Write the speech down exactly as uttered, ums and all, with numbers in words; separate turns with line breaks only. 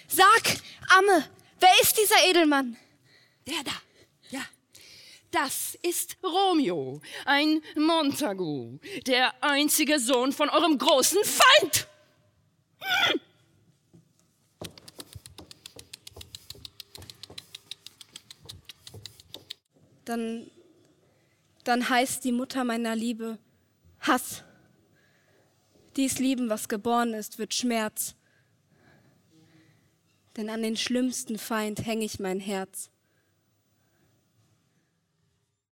Sag, Amme, wer ist dieser Edelmann?
Der da, ja. Das ist Romeo, ein Montagu, der einzige Sohn von eurem großen Feind. Hm.
Dann, dann heißt die Mutter meiner Liebe Hass. Dies Lieben, was geboren ist, wird Schmerz. Denn an den schlimmsten Feind häng ich mein Herz.